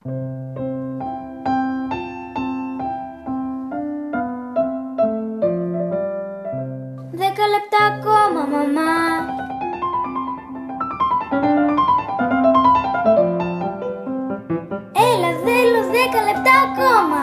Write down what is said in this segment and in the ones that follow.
Δέκα λεπτά ακόμα, μαμά. Έλα, θέλω 10 λεπτά ακόμα.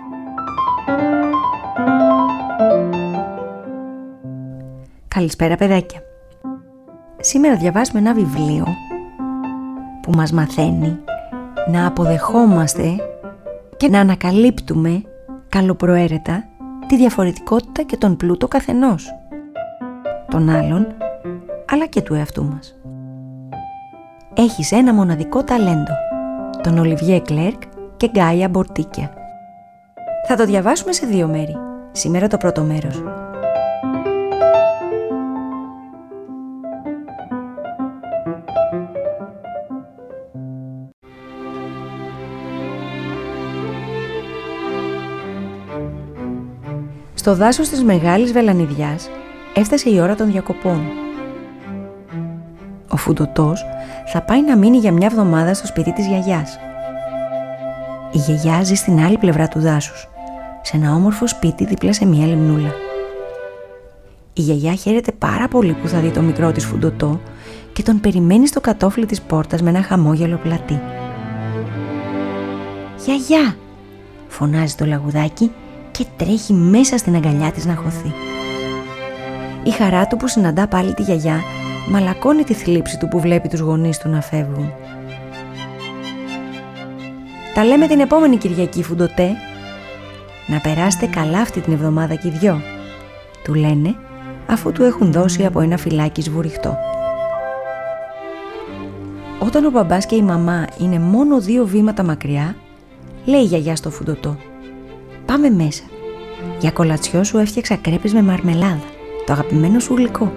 Καλησπέρα, παιδάκια. Σήμερα διαβάζουμε ένα βιβλίο που μας μαθαίνει να αποδεχόμαστε και να ανακαλύπτουμε καλοπροαίρετα τη διαφορετικότητα και τον πλούτο καθενός, των άλλων, αλλά και του εαυτού μας. Έχεις ένα μοναδικό ταλέντο, τον Ολιβιέ Κλέρκ και Γκάια Μπορτίκια. Θα το διαβάσουμε σε 2 μέρη. Σήμερα το πρώτο μέρος. Στο δάσος της Μεγάλης Βελανιδιάς έφτασε η ώρα των διακοπών. Ο Φουντωτός θα πάει να μείνει για μια εβδομάδα στο σπίτι της γιαγιάς. Η γιαγιά ζει στην άλλη πλευρά του δάσους, σε ένα όμορφο σπίτι δίπλα σε μια λιμνούλα. Η γιαγιά χαίρεται πάρα πολύ που θα δει το μικρό της Φουντωτό και τον περιμένει στο κατόφλι της πόρτας με ένα χαμόγελο πλατή. «Γιαγιά!» φωνάζει το λαγουδάκι και τρέχει μέσα στην αγκαλιά της να χωθεί. Η χαρά του που συναντά πάλι τη γιαγιά μαλακώνει τη θλίψη του που βλέπει τους γονείς του να φεύγουν. «Τα λέμε την επόμενη Κυριακή, Φουντωτέ. Να περάσετε καλά αυτή την εβδομάδα κι οι 2», του λένε αφού του έχουν δώσει από ένα φυλάκι σβουριχτό. Όταν ο μπαμπάς και η μαμά είναι μόνο 2 βήματα μακριά, λέει η γιαγιά στο Φουντωτό: «Πάμε μέσα. Για κολατσιό σου έφτιαξα κρέπες με μαρμελάδα, το αγαπημένο σου γλυκό».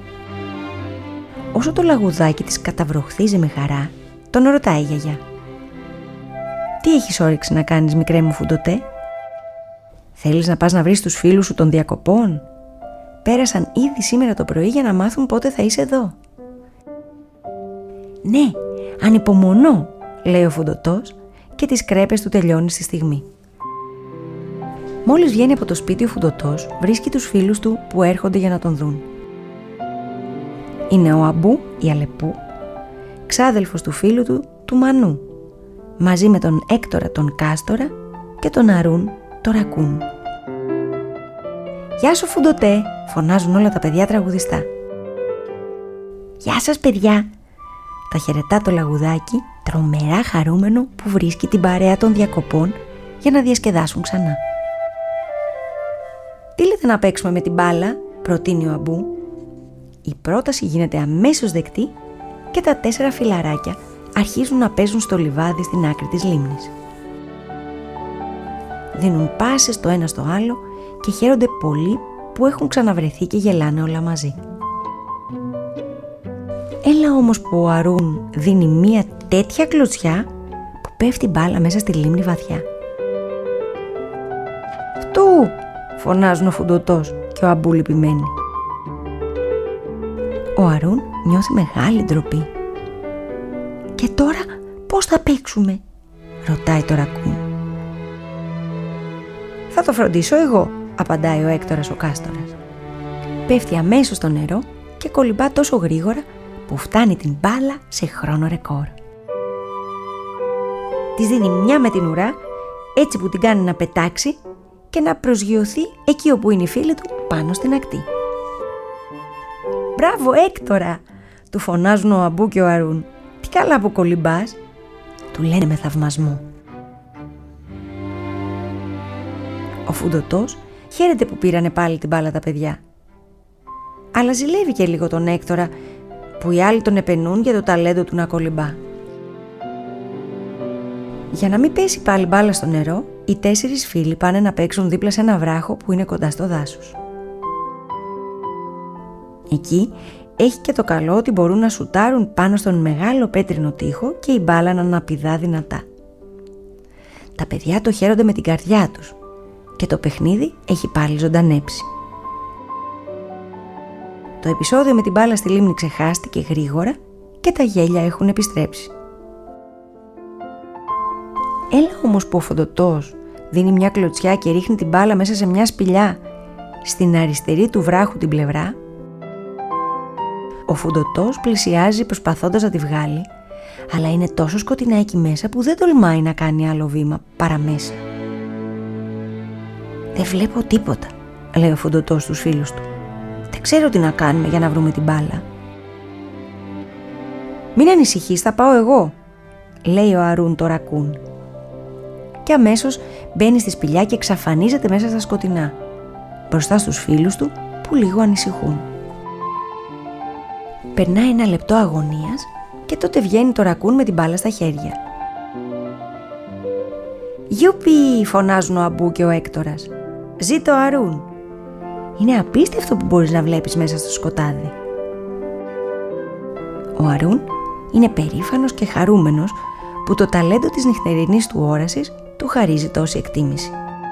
Όσο το λαγουδάκι της καταβροχθίζει με χαρά, τον ρωτάει η γιαγιά: «Τι έχεις όρεξη να κάνεις, μικρέ μου Φουντωτέ? Θέλεις να πας να βρεις τους φίλους σου των διακοπών? Πέρασαν ήδη σήμερα το πρωί για να μάθουν πότε θα είσαι εδώ». «Ναι, ανυπομονώ», λέει ο Φουντωτός και τις κρέπες του τελειώνει στη στιγμή. Μόλις βγαίνει από το σπίτι ο Φουντωτός, βρίσκει τους φίλους του που έρχονται για να τον δουν. Είναι ο Αμπού, η Αλεπού, ξάδελφος του φίλου του, του Μανού, μαζί με τον Έκτορα τον Κάστορα και τον Αρούν το Ρακούν. «Γεια σου, Φουντωτέ», φωνάζουν όλα τα παιδιά τραγουδιστά. «Γεια σας, παιδιά», τα χαιρετά το λαγουδάκι, τρομερά χαρούμενο που βρίσκει την παρέα των διακοπών για να διασκεδάσουν ξανά. «Τι λέτε να παίξουμε με την μπάλα?» προτείνει ο Αμπού. Η πρόταση γίνεται αμέσως δεκτή και τα 4 φιλαράκια αρχίζουν να παίζουν στο λιβάδι στην άκρη της λίμνης. Δίνουν πάσες το ένα στο άλλο και χαίρονται πολύ που έχουν ξαναβρεθεί και γελάνε όλα μαζί. Έλα όμως που ο Αρούν δίνει μία τέτοια κλωτσιά που πέφτει μπάλα μέσα στη λίμνη βαθιά. «Φτού!» φωνάζουν ο Φουντωτός και ο Αμπού λυπημένοι. Ο Αρούν νιώθει μεγάλη ντροπή. «Και τώρα πώς θα παίξουμε?» ρωτάει το Ρακούν. «Θα το φροντίσω εγώ», απαντάει ο Έκτορας ο Κάστορας. Πέφτει αμέσως στο νερό και κολυμπά τόσο γρήγορα που φτάνει την μπάλα σε χρόνο ρεκόρ. Της δίνει μια με την ουρά, έτσι που την κάνει να πετάξει και να προσγειωθεί εκεί όπου είναι οι φίλοι του, πάνω στην ακτή. «Μπράβο, Έκτορα!» του φωνάζουν ο Αμπού και ο Αρούν. «Τι καλά που κολυμπάς!» του λένε με θαυμασμό. Ο Φουντωτός χαίρεται που πήρανε πάλι την μπάλα τα παιδιά. Αλλά ζηλεύει και λίγο τον Έκτορα που οι άλλοι τον επενούν για το ταλέντο του να κολυμπά. Για να μην πέσει πάλι μπάλα στο νερό, οι 4 φίλοι πάνε να παίξουν δίπλα σε ένα βράχο που είναι κοντά στο δάσος. Εκεί έχει και το καλό ότι μπορούν να σουτάρουν πάνω στον μεγάλο πέτρινο τοίχο και η μπάλα να αναπηδά δυνατά. Τα παιδιά το χαίρονται με την καρδιά τους και το παιχνίδι έχει πάλι ζωντανέψει. Το επεισόδιο με την μπάλα στη λίμνη ξεχάστηκε γρήγορα και τα γέλια έχουν επιστρέψει. Έλα όμως που ο Φοντωτός δίνει μια κλωτσιά και ρίχνει την μπάλα μέσα σε μια σπηλιά στην αριστερή του βράχου την πλευρά. Ο Φοντωτός πλησιάζει προσπαθώντας να τη βγάλει, αλλά είναι τόσο σκοτεινά εκεί μέσα που δεν τολμάει να κάνει άλλο βήμα παρά μέσα. «Δεν βλέπω τίποτα», λέει ο Φοντωτός στους φίλους του. «Δεν ξέρω τι να κάνουμε για να βρούμε την μπάλα». «Μην ανησυχείς, θα πάω εγώ», λέει ο Αρούν το ρακούν. Και αμέσως μπαίνει στη σπηλιά και εξαφανίζεται μέσα στα σκοτεινά, μπροστά στους φίλους του που λίγο ανησυχούν. Περνάει ένα λεπτό αγωνίας και τότε βγαίνει το ρακούν με την μπάλα στα χέρια. «Γιουπι», φωνάζουν ο Αμπού και ο Έκτορας. «Ζήτω Αρούν». Είναι απίστευτο που μπορείς να βλέπεις μέσα στο σκοτάδι. Ο Αρούν είναι περήφανος και χαρούμενος που το ταλέντο της νυχτερινής του όρασης του χαρίζει τόση εκτίμηση.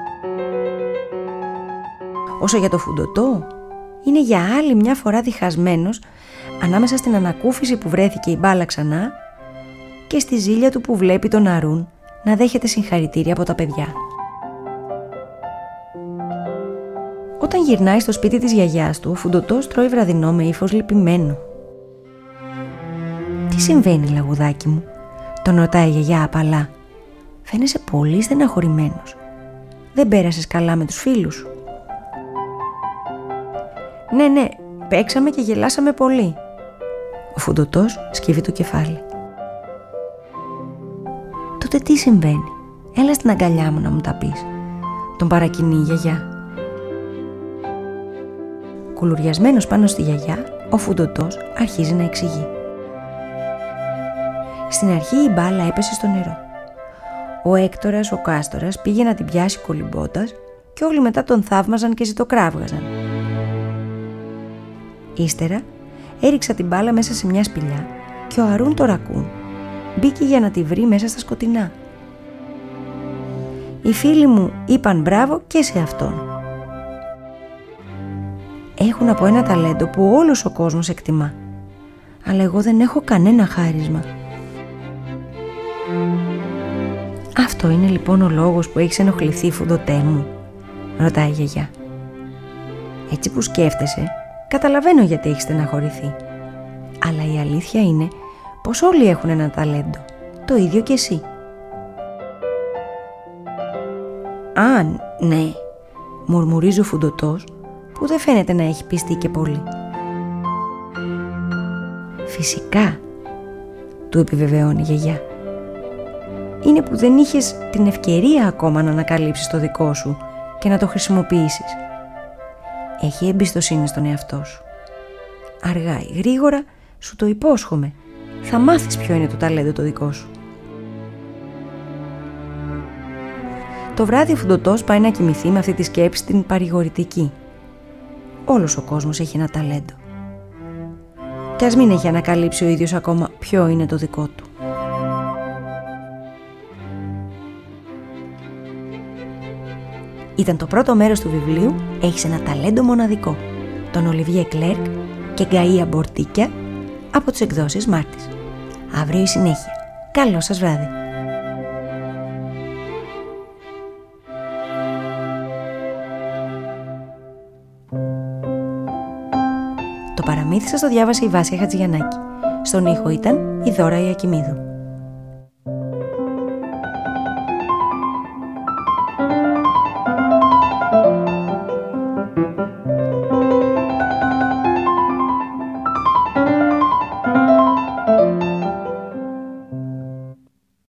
Όσο για το Φοντωτό, είναι για άλλη μια φορά διχασμένος ανάμεσα στην ανακούφιση που βρέθηκε η μπάλα ξανά και στη ζήλια του που βλέπει τον Αρούν να δέχεται συγχαρητήρια από τα παιδιά. Όταν γυρνάει στο σπίτι της γιαγιάς του, ο Φοντωτός τρώει βραδινό με ύφος λυπημένο. «Τι συμβαίνει, λαγουδάκι μου?» τον ρωτάει η γιαγιά απαλά. «Φαίνεσαι πολύ στεναχωρημένος. Δεν πέρασες καλά με τους φίλους σου?» Ναι, παίξαμε και γελάσαμε πολύ». Ο Φοντωτός σκύβει το κεφάλι. «Τότε τι συμβαίνει? Έλα στην αγκαλιά μου να μου τα πεις», τον παρακινεί η γιαγιά. Κουλουριασμένος πάνω στη γιαγιά, ο Φοντωτός αρχίζει να εξηγεί. Στην αρχή η μπάλα έπεσε στο νερό. Ο Έκτορας, ο Κάστορας πήγε να την πιάσει κολυμπώντας και όλοι μετά τον θαύμαζαν και ζητοκράβγαζαν. Ύστερα έριξα την μπάλα μέσα σε μια σπηλιά και ο Αρούν το ρακούν μπήκε για να τη βρει μέσα στα σκοτεινά. Οι φίλοι μου είπαν μπράβο και σε αυτόν. Έχουν από ένα ταλέντο που όλος ο κόσμος εκτιμά, αλλά εγώ δεν έχω κανένα χάρισμα. «Αυτό είναι λοιπόν ο λόγος που έχεις ενοχληθεί, Φοντωτέ μου?» ρωτάει η γιαγιά. «Έτσι που σκέφτεσαι, καταλαβαίνω γιατί έχεις στεναχωρηθεί. Αλλά η αλήθεια είναι πως όλοι έχουν ένα ταλέντο, το ίδιο και εσύ». «Α, ναι», μουρμουρίζει ο Φοντωτός που δεν φαίνεται να έχει πιστεί και πολύ. «Φυσικά», του επιβεβαιώνει η γιαγιά. «Είναι που δεν είχες την ευκαιρία ακόμα να ανακαλύψεις το δικό σου και να το χρησιμοποιήσεις. Έχει εμπιστοσύνη στον εαυτό σου. Αργά ή γρήγορα, σου το υπόσχομαι, θα μάθεις ποιο είναι το ταλέντο το δικό σου». Το βράδυ ο Φοντωτός πάει να κοιμηθεί με αυτή τη σκέψη την παρηγορητική. Όλος ο κόσμος έχει ένα ταλέντο. Κι ας μην έχει ανακαλύψει ο ίδιος ακόμα ποιο είναι το δικό του. Ήταν το πρώτο μέρος του βιβλίου «Έχεις ένα ταλέντο μοναδικό», τον Ολιβιέ Κλέρκ και Γκαΐα Μπορτίκια από τις εκδόσεις Μάρτης. Αύριο η συνέχεια. Καλό σας βράδυ. Το παραμύθι σας το διάβασε η Βάσια Χατζηγιαννάκη. Στον ήχο ήταν η Δώρα Ιακημίδου.